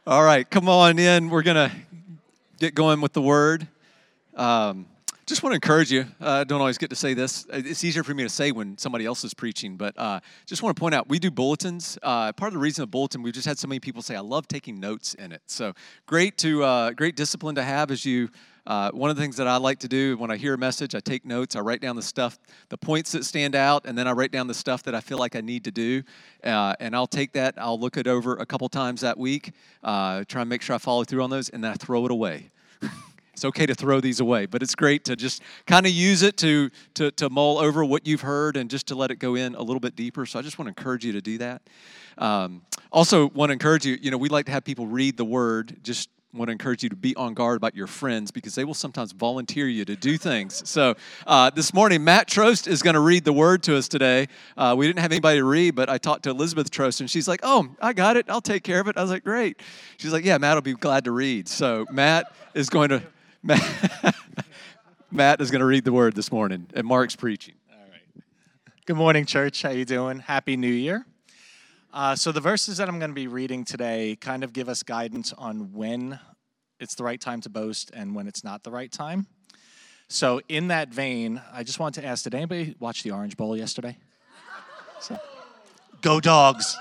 All right, come on in. We're going to get going with the word. Just want to encourage you. I don't always get to say this. It's easier for me to say when somebody else is preaching, but just want to point out, we do bulletins. Part of the reason of bulletin, we've just had so many people say, I love taking notes in it. So great discipline to have as you, one of the things that I like to do when I hear a message, I take notes, I write down the points that stand out, and then I write down the stuff that I feel like I need to do. And I'll take that, I'll look it over a couple times that week, try and make sure I follow through on those, and then I throw it away. It's okay to throw these away, but it's great to just kind of use it to mull over what you've heard and just to let it go in a little bit deeper. So I just want to encourage you to do that. Also want to encourage you, we like to have people read the word. Just want to encourage you to be on guard about your friends because they will sometimes volunteer you to do things. So this morning, Matt Trost is going to read the word to us today. We didn't have anybody to read, but I talked to Elizabeth Trost, and she's like, oh, I got it. I'll take care of it. I was like, great. She's like, yeah, Matt will be glad to read. So Matt is going to read the word this morning, and Mark's preaching. All right. Good morning, church. How you doing? Happy New Year. So the verses that I'm going to be reading today kind of give us guidance on when it's the right time to boast and when it's not the right time. So in that vein, I just want to ask, did anybody watch the Orange Bowl yesterday? Go Dogs!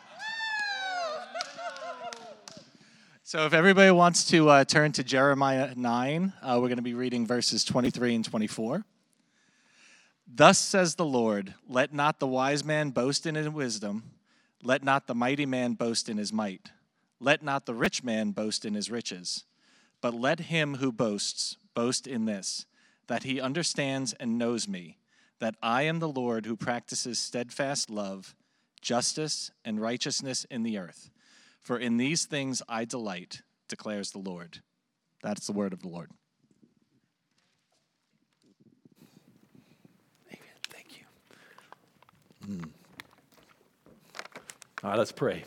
So if everybody wants to turn to Jeremiah 9, we're going to be reading verses 23 and 24. Thus says the Lord, let not the wise man boast in his wisdom, let not the mighty man boast in his might, let not the rich man boast in his riches, but let him who boasts boast in this, that he understands and knows me, that I am the Lord who practices steadfast love, justice, and righteousness in the earth. For in these things I delight, declares the Lord. That's the word of the Lord. Amen. Thank you. All right, let's pray.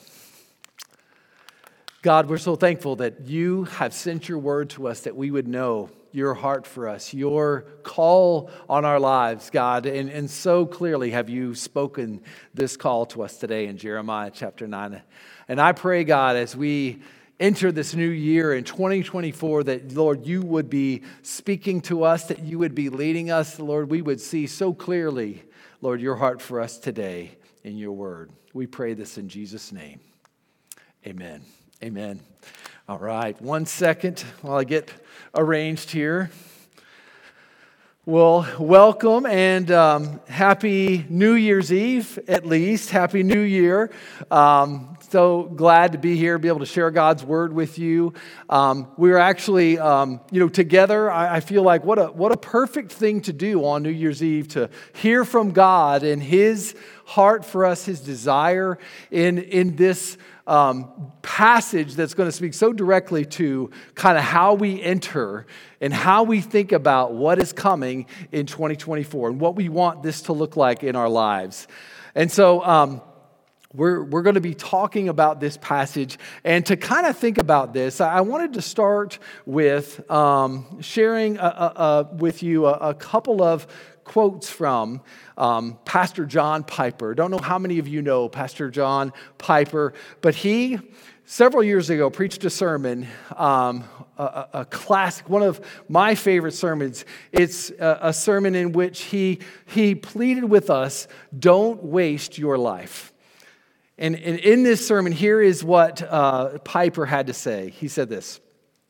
God, we're so thankful that you have sent your word to us that we would know your heart for us, your call on our lives, God. And so clearly have you spoken this call to us today in Jeremiah chapter 9. And I pray, God, as we enter this new year in 2024, that, Lord, you would be speaking to us, that you would be leading us. Lord, we would see so clearly, Lord, your heart for us today in your word. We pray this in Jesus' name. Amen. Amen. All right, 1 second while I get arranged here. Well, welcome and happy New Year's Eve, at least. Happy New Year. So glad to be here, be able to share God's word with you. We're actually, together. I feel like what a perfect thing to do on New Year's Eve, to hear from God and His heart for us, His desire in this passage that's going to speak so directly to kind of how we enter and how we think about what is coming in 2024 and what we want this to look like in our lives. And so we're going to be talking about this passage. And to kind of think about this, I wanted to start with sharing with you a couple of quotes from Pastor John Piper. Don't know how many of you know Pastor John Piper, but he, several years ago, preached a sermon, a classic, one of my favorite sermons. It's a sermon in which he pleaded with us, don't waste your life. And in this sermon, here is what Piper had to say. He said this: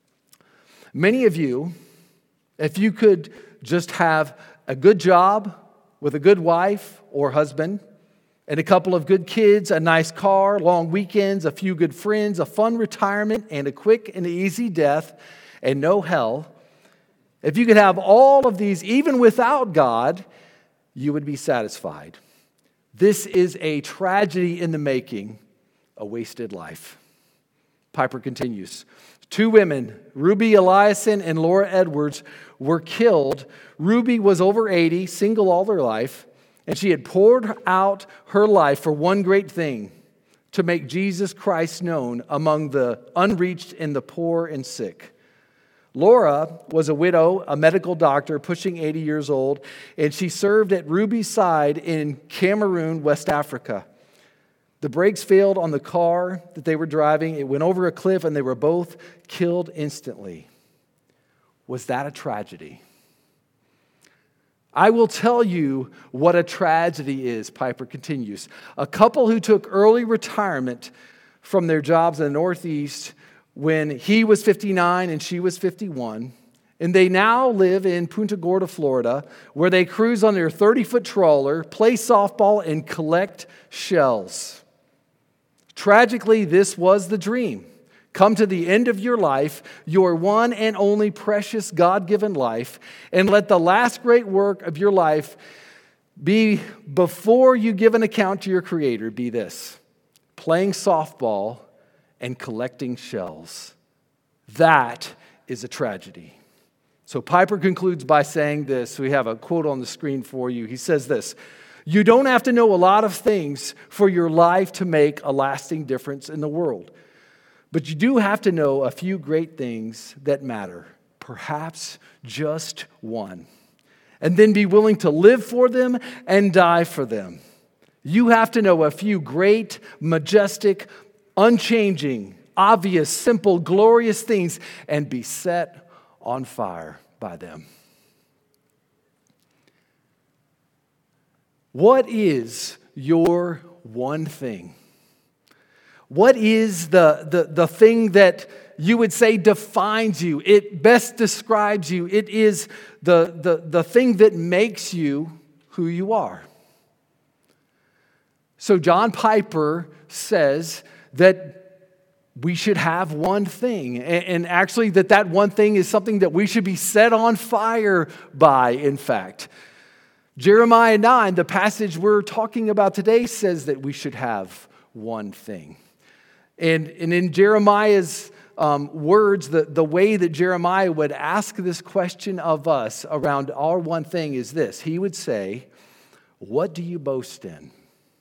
many of you, if you could just have a good job with a good wife or husband, and a couple of good kids, a nice car, long weekends, a few good friends, a fun retirement, and a quick and easy death, and no hell, if you could have all of these even without God, you would be satisfied. This is a tragedy in the making, a wasted life. Piper continues. 2 women, Ruby Eliason and Laura Edwards, were killed. Ruby was over 80, single all her life, and she had poured out her life for one great thing, to make Jesus Christ known among the unreached and the poor and sick. Laura was a widow, a medical doctor, pushing 80 years old, and she served at Ruby's side in Cameroon, West Africa. The brakes failed on the car that they were driving. It went over a cliff, and they were both killed instantly. Was that a tragedy? I will tell you what a tragedy is, Piper continues. A couple who took early retirement from their jobs in the Northeast when he was 59 and she was 51, and they now live in Punta Gorda, Florida, where they cruise on their 30-foot trawler, play softball, and collect shells. Tragically, this was the dream. Come to the end of your life, your one and only precious God-given life, and let the last great work of your life be, before you give an account to your Creator, be this: playing softball and collecting shells. That is a tragedy. So Piper concludes by saying this. We have a quote on the screen for you. He says this: "You don't have to know a lot of things for your life to make a lasting difference in the world. But you do have to know a few great things that matter, perhaps just one, and then be willing to live for them and die for them. You have to know a few great, majestic, unchanging, obvious, simple, glorious things and be set on fire by them." What is your one thing? What is the thing that you would say defines you? It best describes you. It is the thing that makes you who you are. So John Piper says that we should have one thing, and actually that one thing is something that we should be set on fire by, in fact. Jeremiah 9, the passage we're talking about today, says that we should have one thing. And in Jeremiah's words, the way that Jeremiah would ask this question of us around our one thing is this. He would say, "What do you boast in?"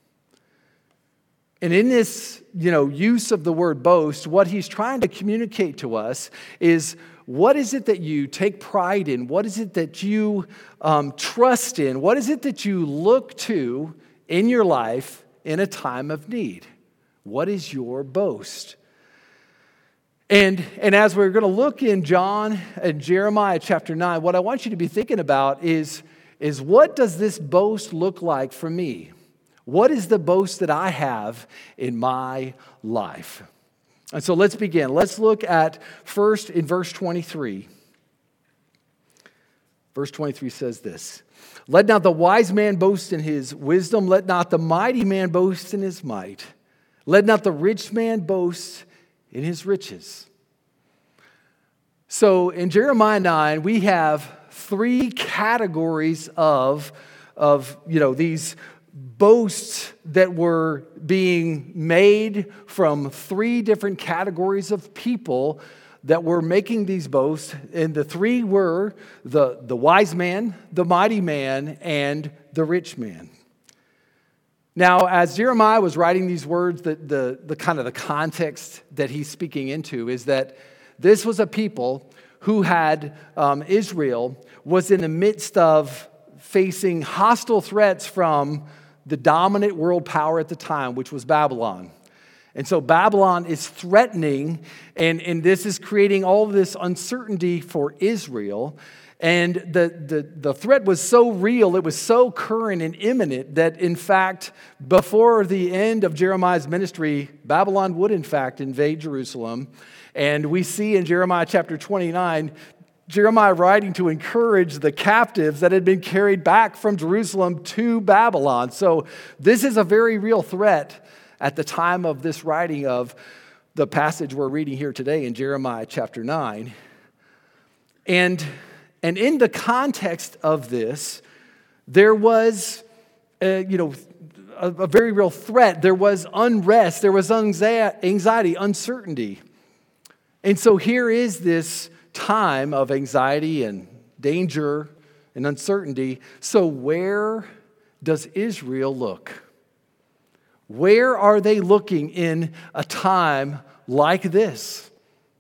And in this, use of the word boast, what he's trying to communicate to us is, what is it that you take pride in? What is it that you trust in? What is it that you look to in your life in a time of need? What is your boast? And as we're going to look in John and Jeremiah chapter 9, what I want you to be thinking about is what does this boast look like for me? What is the boast that I have in my life? And so let's begin. Let's look at first in verse 23. Verse 23 says this: "Let not the wise man boast in his wisdom, let not the mighty man boast in his might. Let not the rich man boast in his riches." So in Jeremiah 9, we have three categories of these boasts that were being made from three different categories of people that were making these boasts. And the three were the wise man, the mighty man, and the rich man. Now, as Jeremiah was writing these words, the kind of the context that he's speaking into is that this was a people who had, Israel was in the midst of facing hostile threats from the dominant world power at the time, which was Babylon. And so Babylon is threatening, and this is creating all of this uncertainty for Israel. And the threat was so real, it was so current and imminent that, in fact, before the end of Jeremiah's ministry, Babylon would, in fact, invade Jerusalem. And we see in Jeremiah chapter 29, Jeremiah writing to encourage the captives that had been carried back from Jerusalem to Babylon. So this is a very real threat at the time of this writing of the passage we're reading here today in Jeremiah chapter 9. And in the context of this, there was, a very real threat. There was unrest. There was anxiety, uncertainty. And so here is this time of anxiety and danger and uncertainty. So where does Israel look? Where are they looking in a time like this?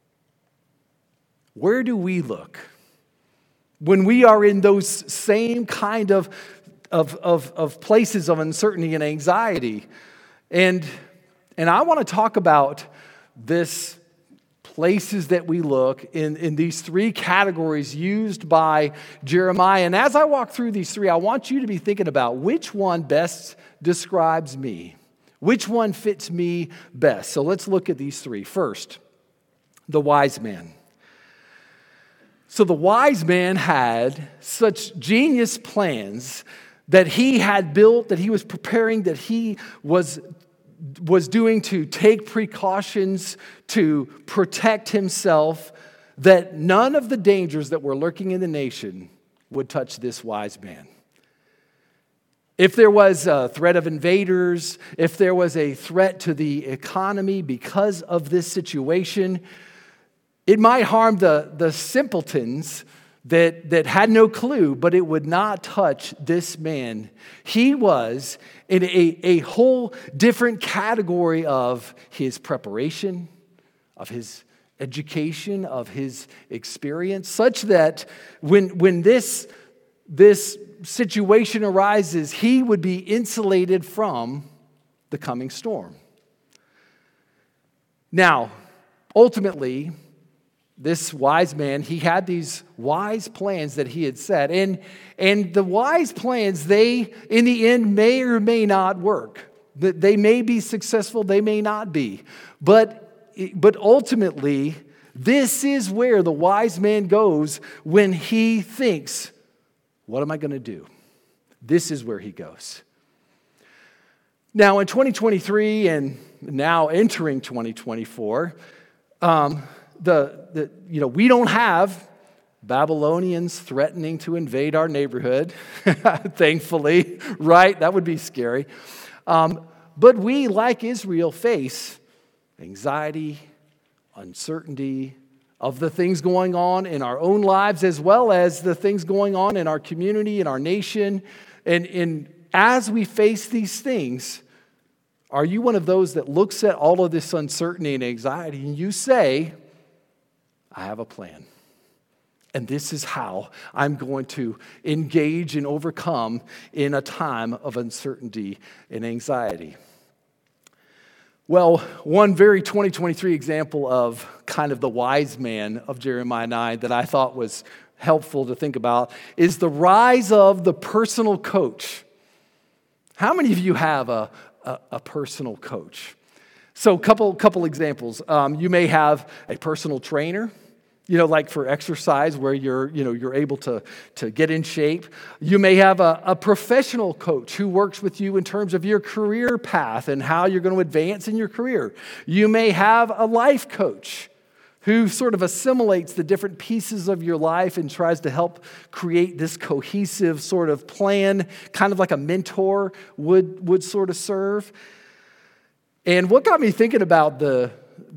Where do we look when we are in those same kind of places of uncertainty and anxiety? And And I want to talk about this places that we look in these three categories used by Jeremiah. And as I walk through these three, I want you to be thinking about which one best describes me. Which one fits me best? So let's look at these three. First, the wise man. So the wise man had such genius plans that he had built, that he was preparing, that he was doing to take precautions to protect himself, that none of the dangers that were lurking in the nation would touch this wise man. If there was a threat of invaders, if there was a threat to the economy because of this situation, it might harm the simpletons that had no clue, but it would not touch this man. He was in a whole different category of his preparation, of his education, of his experience, such that when this situation arises, he would be insulated from the coming storm. Now, ultimately, this wise man, he had these wise plans that he had set. And the wise plans, they, in the end, may or may not work. They may be successful, they may not be. But ultimately, this is where the wise man goes when he thinks, what am I going to do? This is where he goes. Now, in 2023 and now entering 2024, we don't have Babylonians threatening to invade our neighborhood, thankfully, right? That would be scary. But we, like Israel, face anxiety, uncertainty of the things going on in our own lives, as well as the things going on in our community, in our nation. And as we face these things, are you one of those that looks at all of this uncertainty and anxiety and you say, I have a plan, and this is how I'm going to engage and overcome in a time of uncertainty and anxiety? Well, one very 2023 example of kind of the wise man of Jeremiah 9 that I thought was helpful to think about is the rise of the personal coach. How many of you have a personal coach? So couple examples. You may have a personal trainer, like for exercise where you're able to get in shape. You may have a professional coach who works with you in terms of your career path and how you're going to advance in your career. You may have a life coach who sort of assimilates the different pieces of your life and tries to help create this cohesive sort of plan, kind of like a mentor would sort of serve. And what got me thinking about the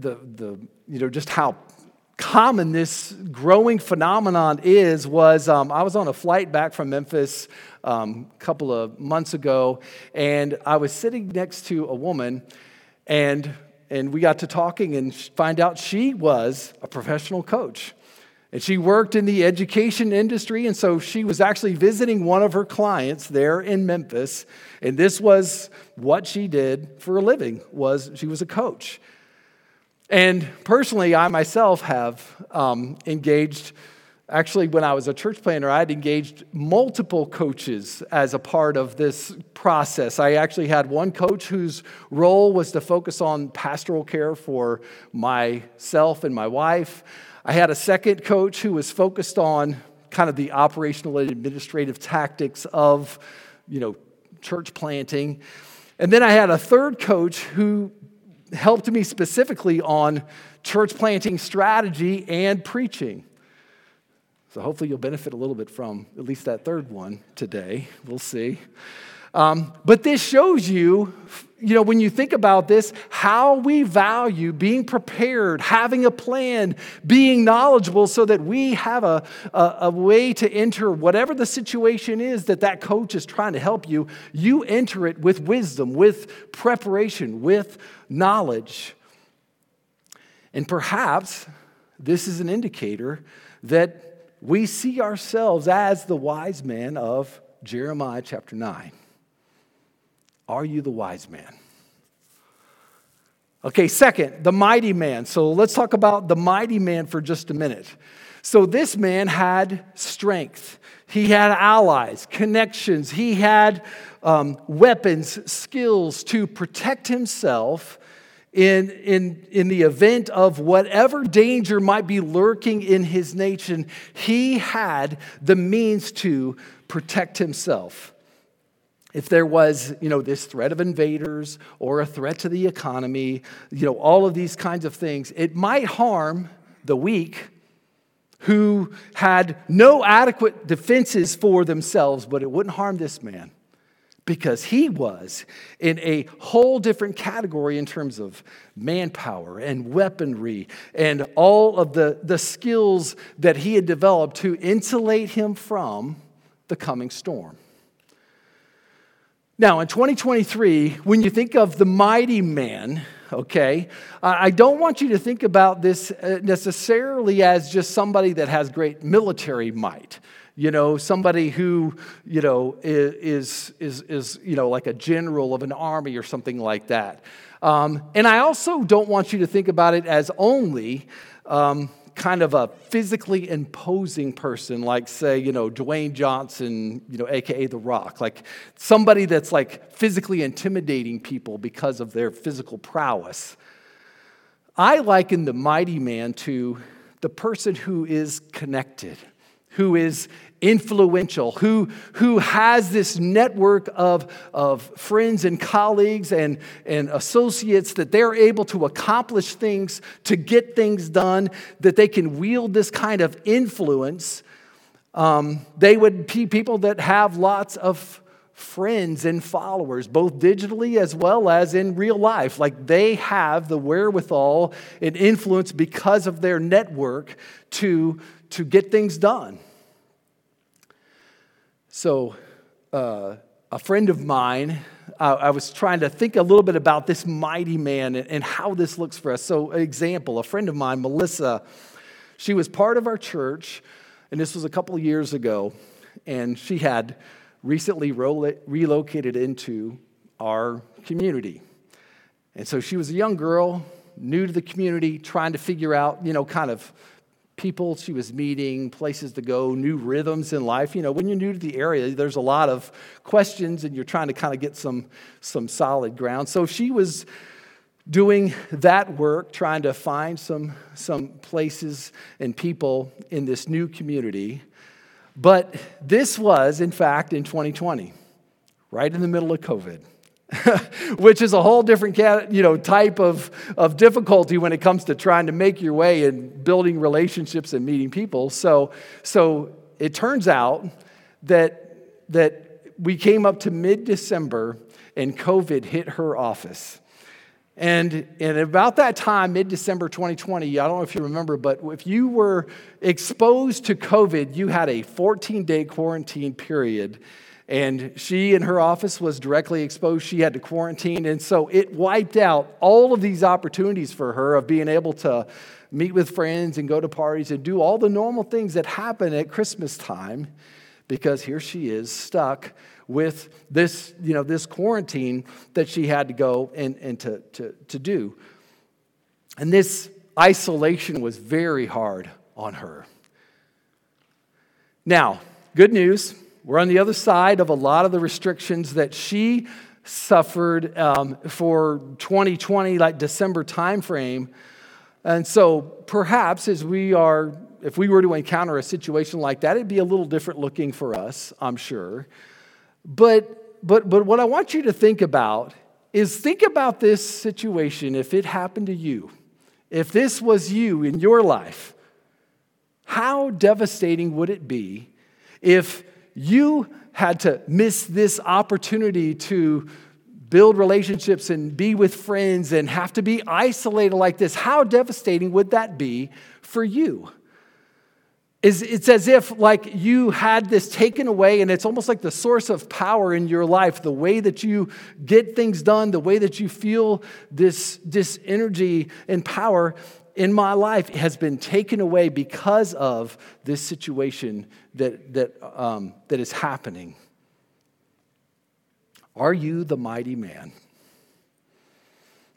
just how common this growing phenomenon was I was on a flight back from Memphis a couple of months ago, and I was sitting next to a woman, and we got to talking and find out she was a professional coach. And she worked in the education industry, and so she was actually visiting one of her clients there in Memphis, and this was what she did for a living, she was a coach. And personally, I myself have engaged, actually when I was a church planner, I'd engaged multiple coaches as a part of this process. I actually had one coach whose role was to focus on pastoral care for myself and my wife. I had a second coach who was focused on kind of the operational and administrative tactics of, church planting. And then I had a third coach who helped me specifically on church planting strategy and preaching. So hopefully you'll benefit a little bit from at least that third one today. We'll see. But this shows you, when you think about this, how we value being prepared, having a plan, being knowledgeable so that we have a way to enter whatever the situation is that coach is trying to help you. You enter it with wisdom, with preparation, with knowledge. And perhaps this is an indicator that we see ourselves as the wise man of Jeremiah chapter 9. Are you the wise man? Okay, second, the mighty man. So let's talk about the mighty man for just a minute. So this man had strength. He had allies, connections. He had weapons, skills to protect himself in the event of whatever danger might be lurking in his nation. He had the means to protect himself. If there was, this threat of invaders or a threat to the economy, all of these kinds of things, it might harm the weak who had no adequate defenses for themselves, but it wouldn't harm this man because he was in a whole different category in terms of manpower and weaponry and all of the skills that he had developed to insulate him from the coming storm. Now, in 2023, when you think of the mighty man, okay, I don't want you to think about this necessarily as just somebody that has great military might. Somebody who, is like a general of an army or something like that. And I also don't want you to think about it as only kind of a physically imposing person, like, say, Dwayne Johnson, AKA The Rock, like somebody that's like physically intimidating people because of their physical prowess. I liken the mighty man to the person who is connected, who is influential, who has this network of friends and colleagues and associates that they're able to accomplish things, to get things done, that they can wield this kind of influence. They would be people that have lots of friends and followers, both digitally as well as in real life. Like they have the wherewithal and influence because of their network to get things done. So a friend of mine, I was trying to think a little bit about this mighty man and how this looks for us. So example, a friend of mine, Melissa, she was part of our church, and this was a couple of years ago, and she had recently relocated into our community. And so she was a young girl, new to the community, trying to figure out, kind of people she was meeting, places to go, new rhythms in life. When you're new to the area, there's a lot of questions and you're trying to kind of get some solid ground. So she was doing that work, trying to find some places and people in this new community. But this was, in fact, in 2020, right in the middle of COVID. Which is a whole different type of difficulty when it comes to trying to make your way and building relationships and meeting people. So it turns out that we came up to mid-December and COVID hit her office. And about that time, mid-December 2020, I don't know if you remember, but if you were exposed to COVID, you had a 14-day quarantine period. And she in her office was directly exposed. She had to quarantine. And so it wiped out all of these opportunities for her of being able to meet with friends and go to parties and do all the normal things that happen at Christmas time, because here she is stuck with this, this quarantine that she had to go and to do. And this isolation was very hard on her. Now, good news. We're on the other side of a lot of the restrictions that she suffered for 2020, like December timeframe. And so perhaps if we were to encounter a situation like that, it'd be a little different looking for us, I'm sure. But what I want you to think about this situation if it happened to you. If this was you in your life, how devastating would it be if you had to miss this opportunity to build relationships and be with friends and have to be isolated like this? How devastating would that be for you? It's as if like you had this taken away, and it's almost like the source of power in your life, the way that you get things done, the way that you feel this energy and power in my life has been taken away because of this situation that is happening. Are you the mighty man?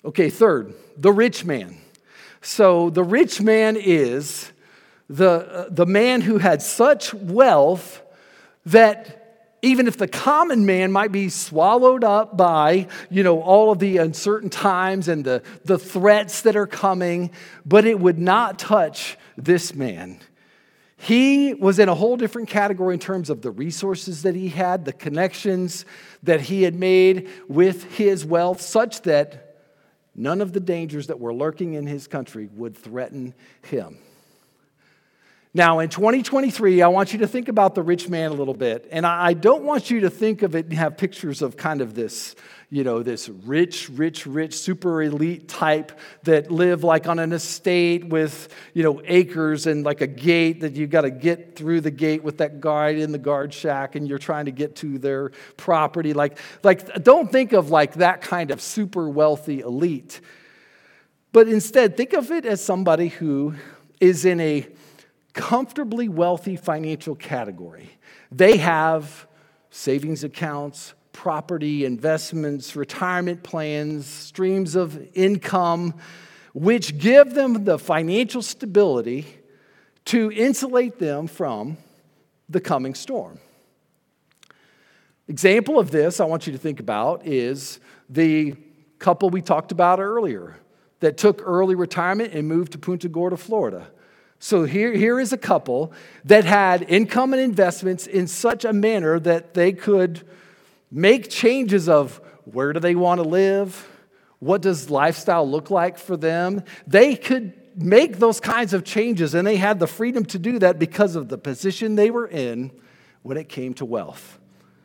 Okay, third, the rich man. So the rich man is the man who had such wealth that even if the common man might be swallowed up by, all of the uncertain times and the threats that are coming, but it would not touch this man. He was in a whole different category in terms of the resources that he had, the connections that he had made with his wealth, such that none of the dangers that were lurking in his country would threaten him. Now, in 2023, I want you to think about the rich man a little bit. And I don't want you to think of it and have pictures of kind of this, this rich, super elite type that live like on an estate with, acres and like a gate that you got to get through the gate with that guard in the guard shack and you're trying to get to their property. Like don't think of like that kind of super wealthy elite. But instead, think of it as somebody who is in a comfortably wealthy financial category. They have savings accounts, property, investments, retirement plans, streams of income, which give them the financial stability to insulate them from the coming storm. Example of this I want you to think about is the couple we talked about earlier that took early retirement and moved to Punta Gorda, Florida. So here is a couple that had income and investments in such a manner that they could make changes of where do they want to live, what does lifestyle look like for them. They could make those kinds of changes, and they had the freedom to do that because of the position they were in when it came to wealth.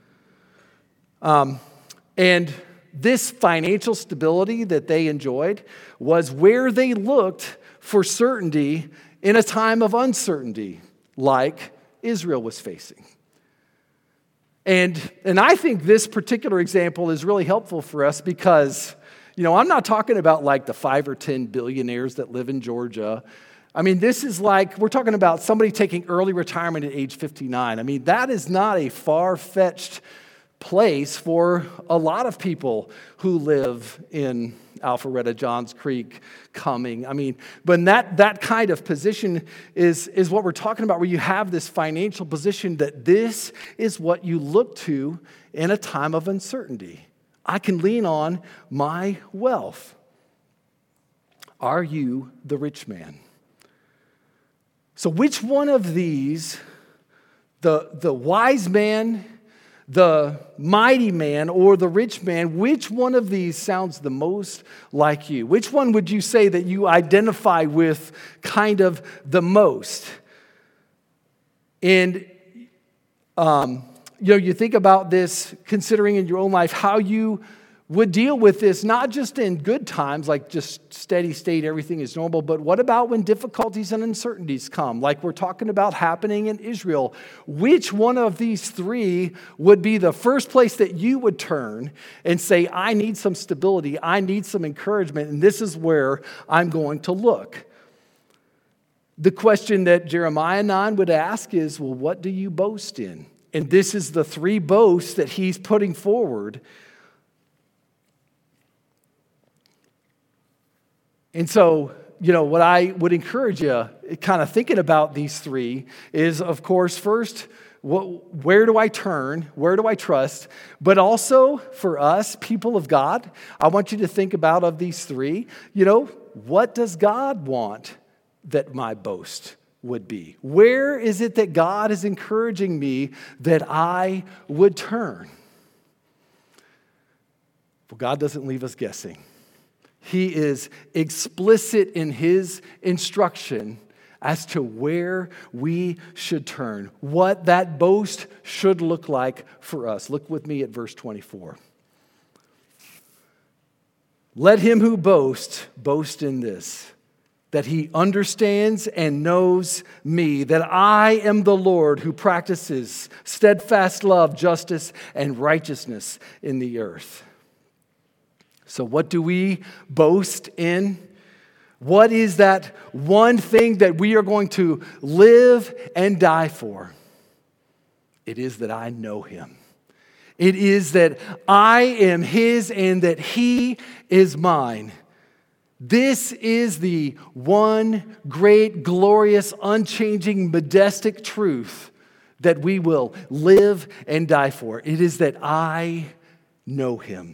And this financial stability that they enjoyed was where they looked for certainty in a time of uncertainty like Israel was facing. And I think this particular example is really helpful for us because, I'm not talking about like the 5 or 10 billionaires that live in Georgia. I mean, this is like, we're talking about somebody taking early retirement at age 59. I mean, that is not a far-fetched place for a lot of people who live in Alpharetta, Johns Creek, Cumming. I mean, but that kind of position is what we're talking about, where you have this financial position that this is what you look to in a time of uncertainty. I can lean on my wealth. Are you the rich man? So which one of these, the wise man, the mighty man, or the rich man, which one of these sounds the most like you? Which one would you say that you identify with kind of the most? And, you think about this, considering in your own life how you would deal with this, not just in good times, like just steady state, everything is normal, but what about when difficulties and uncertainties come, like we're talking about happening in Israel? Which one of these three would be the first place that you would turn and say, I need some stability, I need some encouragement, and this is where I'm going to look? The question that Jeremiah 9 would ask is, well, what do you boast in? And this is the three boasts that he's putting forward. And so, what I would encourage you, kind of thinking about these three, is, of course, first, where do I turn? Where do I trust? But also, for us, people of God, I want you to think about of these three, what does God want that my boast would be? Where is it that God is encouraging me that I would turn? Well, God doesn't leave us guessing. He is explicit in his instruction as to where we should turn, what that boast should look like for us. Look with me at verse 24. Let him who boasts boast in this, that he understands and knows me, that I am the Lord who practices steadfast love, justice, and righteousness in the earth. So what do we boast in? What is that one thing that we are going to live and die for? It is that I know him. It is that I am his and that he is mine. This is the one great, glorious, unchanging, majestic truth that we will live and die for. It is that I know him.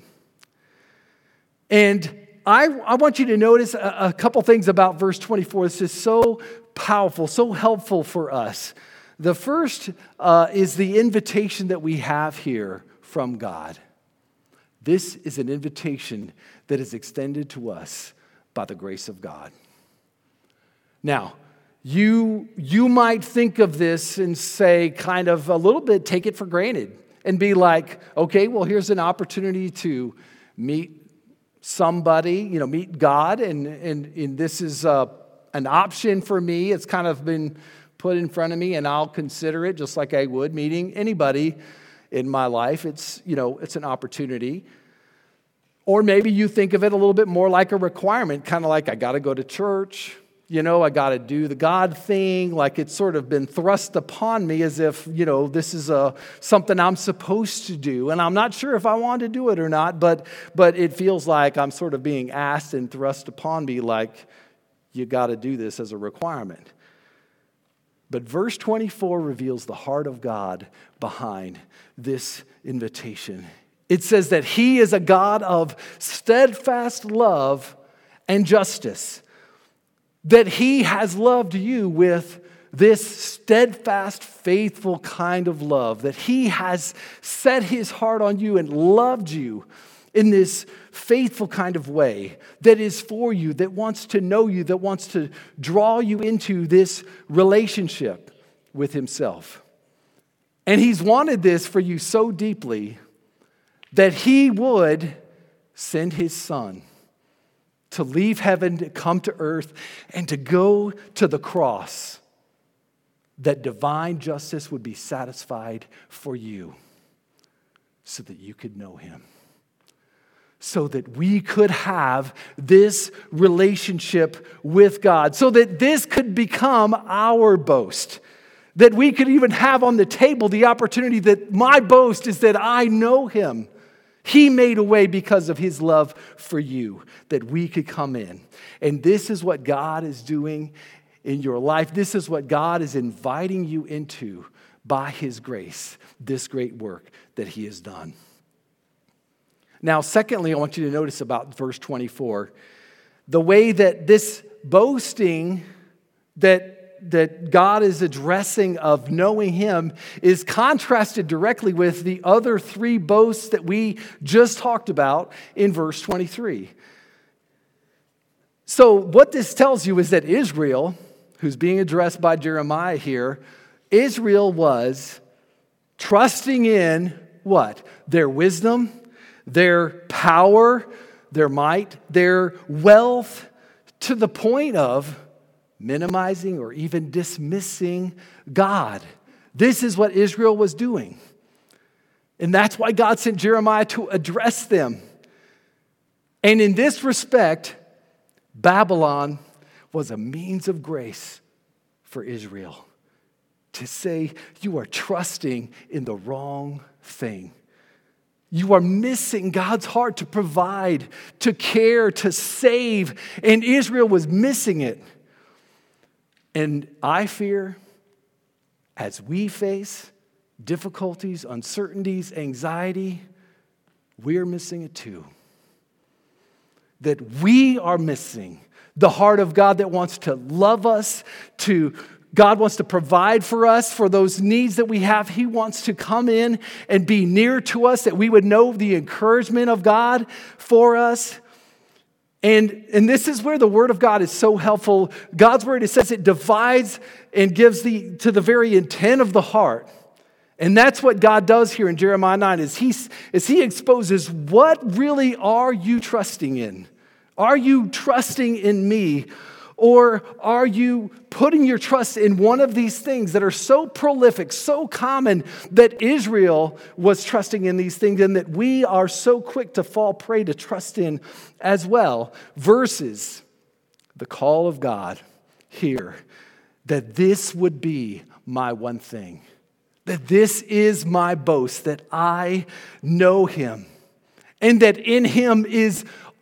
And I want you to notice a couple things about verse 24. This is so powerful, so helpful for us. The first is the invitation that we have here from God. This is an invitation that is extended to us by the grace of God. Now, you might think of this and say kind of a little bit, take it for granted and be like, okay, well, here's an opportunity to meet somebody, meet God, and this is an option for me. It's kind of been put in front of me, and I'll consider it just like I would meeting anybody in my life. It's an opportunity. Or maybe you think of it a little bit more like a requirement, kind of like I got to go to church, I got to do the God thing, like it's sort of been thrust upon me as if, this is something I'm supposed to do. And I'm not sure if I want to do it or not, but it feels like I'm sort of being asked and thrust upon me like you got to do this as a requirement. But verse 24 reveals the heart of God behind this invitation. It says that he is a God of steadfast love and justice. That he has loved you with this steadfast, faithful kind of love. That he has set his heart on you and loved you in this faithful kind of way that is for you, that wants to know you, that wants to draw you into this relationship with himself. And he's wanted this for you so deeply that he would send his son to leave heaven, to come to earth, and to go to the cross, that divine justice would be satisfied for you so that you could know him. So that we could have this relationship with God. So that this could become our boast. That we could even have on the table the opportunity that my boast is that I know him. He made a way because of his love for you, that we could come in. And this is what God is doing in your life. This is what God is inviting you into by his grace, this great work that he has done. Now, secondly, I want you to notice about verse 24, the way that this boasting that God is addressing of knowing him is contrasted directly with the other three boasts that we just talked about in verse 23. So what this tells you is that Israel, who's being addressed by Jeremiah here, Israel was trusting in what? Their wisdom, their power, their might, their wealth, to the point of minimizing or even dismissing God. This is what Israel was doing. And that's why God sent Jeremiah to address them. And in this respect, Babylon was a means of grace for Israel to say, you are trusting in the wrong thing. You are missing God's heart to provide, to care, to save. And Israel was missing it. And I fear, as we face difficulties, uncertainties, anxiety, we're missing it too. That we are missing the heart of God that wants to love us, God wants to provide for us for those needs that we have. He wants to come in and be near to us, that we would know the encouragement of God for us. And this is where the Word of God is so helpful. God's Word, it says it divides and gives to the very intent of the heart. And that's what God does here in Jeremiah 9, is he exposes what really are you trusting in? Are you trusting in me? Or are you putting your trust in one of these things that are so prolific, so common, that Israel was trusting in these things and that we are so quick to fall prey to trust in as well, versus the call of God here, that this would be my one thing, that this is my boast, that I know him, and that in him is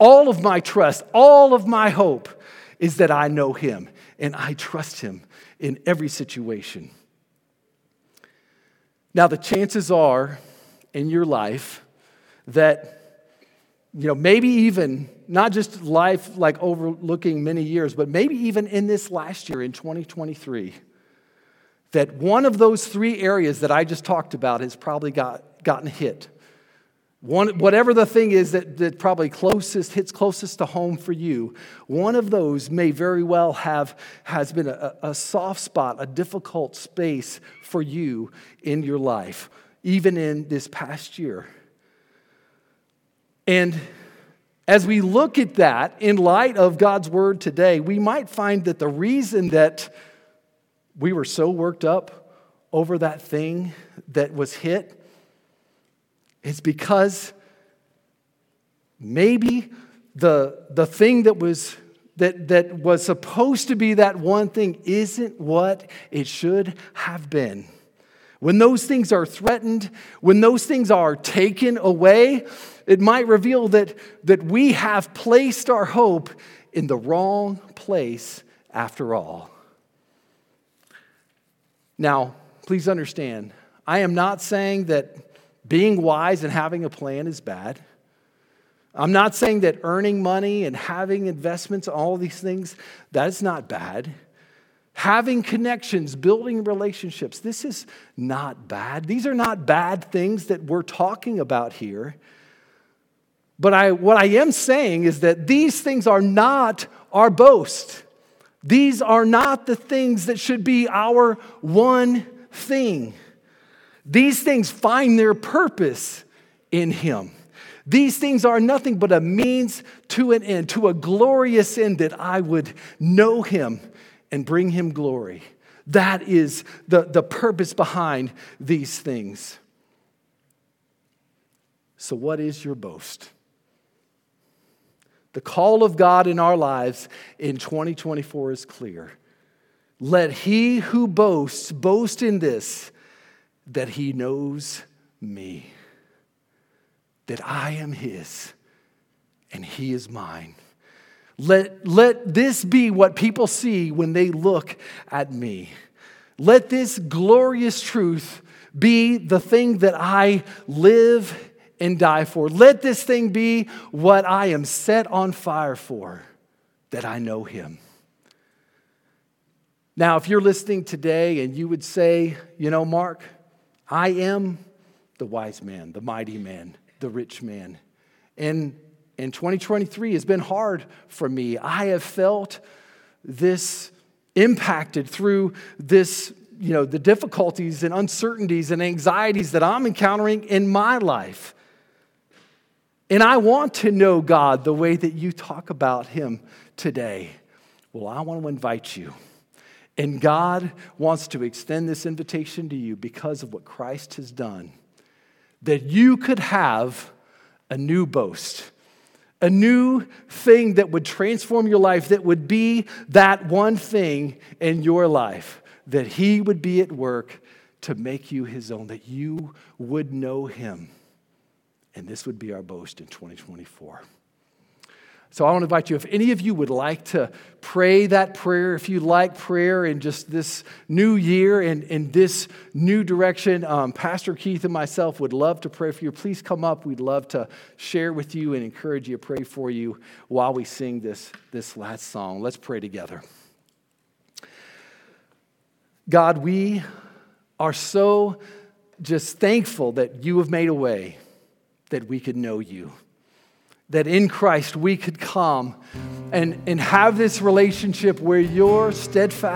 All of my trust, all of my hope is that I know him and I trust him in every situation. Now, the chances are in your life that, maybe even not just life like overlooking many years, but maybe even in this last year in 2023, that one of those three areas that I just talked about has probably gotten hit. Whatever the thing is that probably hits closest to home for you, one of those may very well has been a soft spot, a difficult space for you in your life, even in this past year. And as we look at that in light of God's word today, we might find that the reason that we were so worked up over that thing that was hit is because maybe the thing that was supposed to be that one thing isn't what it should have been. When those things are threatened, when those things are taken away, it might reveal that we have placed our hope in the wrong place after all. Now, please understand, I am not saying that being wise and having a plan is bad. I'm not saying that earning money and having investments, all these things, that is not bad. Having connections, building relationships, this is not bad. These are not bad things that we're talking about here. But what I am saying is that these things are not our boast. These are not the things that should be our one thing. These things find their purpose in him. These things are nothing but a means to an end, to a glorious end, that I would know him and bring him glory. That is the purpose behind these things. So what is your boast? The call of God in our lives in 2024 is clear. Let he who boasts boast in this, that he knows me, that I am his and he is mine. Let this be what people see when they look at me. Let this glorious truth be the thing that I live and die for. Let this thing be what I am set on fire for, that I know him. Now, if you're listening today and you would say, Mark, I am the wise man, the mighty man, the rich man. And 2023 has been hard for me. I have felt this impacted through this, the difficulties and uncertainties and anxieties that I'm encountering in my life. And I want to know God the way that you talk about him today. Well, I want to invite you. And God wants to extend this invitation to you because of what Christ has done, that you could have a new boast, a new thing that would transform your life, that would be that one thing in your life, that he would be at work to make you his own, that you would know him. And this would be our boast in 2024. So I want to invite you, if any of you would like to pray that prayer, if you like prayer in just this new year and in this new direction, Pastor Keith and myself would love to pray for you. Please come up. We'd love to share with you and encourage you, pray for you while we sing this last song. Let's pray together. God, we are so just thankful that you have made a way that we could know you. That in Christ we could come and have this relationship where your steadfast